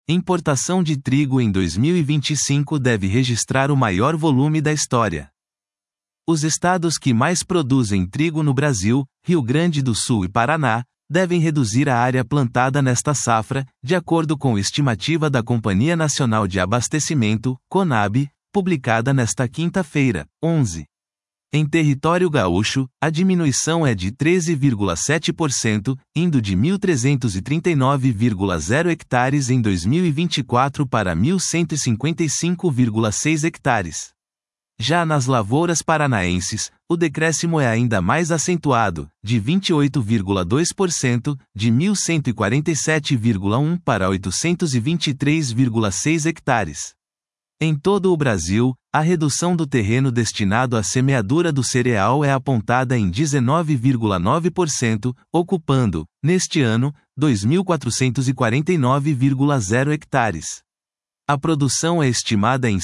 Importação de trigo em 2025 deve registrar o maior volume da história. Os estados que mais produzem trigo no Brasil, Rio Grande do Sul e Paraná, devem reduzir a área plantada nesta safra, de acordo com estimativa da Companhia Nacional de Abastecimento, CONAB, publicada nesta quinta-feira, 11. Em território gaúcho, a diminuição é de 13,7%, indo de 1.339,0 hectares em 2024 para 1.155,6 hectares. Já nas lavouras paranaenses, o decréscimo é ainda mais acentuado, de 28,2%, de 1.147,1 para 823,6 hectares. Em todo o Brasil, a redução do terreno destinado à semeadura do cereal é apontada em 19,9%, ocupando, neste ano, 2.449,0 hectares. A produção é estimada em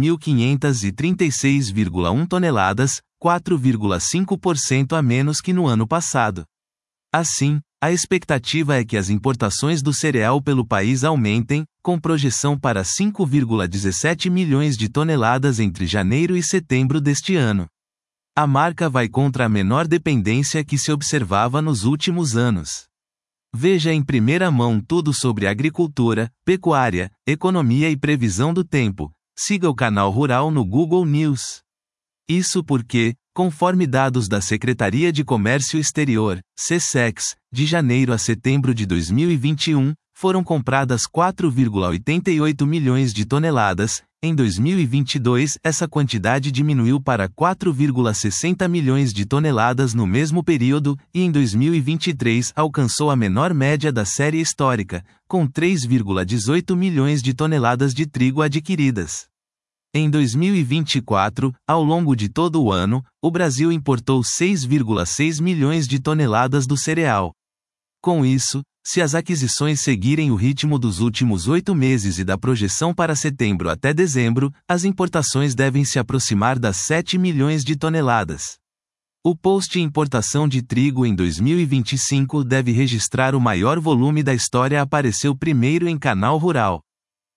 7.536,1 toneladas, 4,5% a menos que no ano passado. Assim, a expectativa é que as importações do cereal pelo país aumentem, com projeção para 5,17 milhões de toneladas entre janeiro e setembro deste ano. A marca vai contra a menor dependência que se observava nos últimos anos. Veja em primeira mão tudo sobre agricultura, pecuária, economia e previsão do tempo. Siga o canal Rural no Google News. Isso porque, conforme dados da Secretaria de Comércio Exterior, SECEX, de janeiro a setembro de 2021, foram compradas 4,88 milhões de toneladas. Em 2022, essa quantidade diminuiu para 4,60 milhões de toneladas no mesmo período, e em 2023 alcançou a menor média da série histórica, com 3,18 milhões de toneladas de trigo adquiridas. Em 2024, ao longo de todo o ano, o Brasil importou 6,6 milhões de toneladas do cereal. Com isso, se as aquisições seguirem o ritmo dos últimos 8 meses e da projeção para setembro até dezembro, as importações devem se aproximar das 7 milhões de toneladas. O post Importação de trigo em 2025 deve registrar o maior volume da história. Apareceu primeiro em Canal Rural.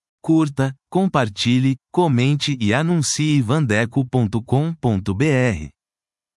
Curta, compartilhe, comente e anuncie vandeco.com.br.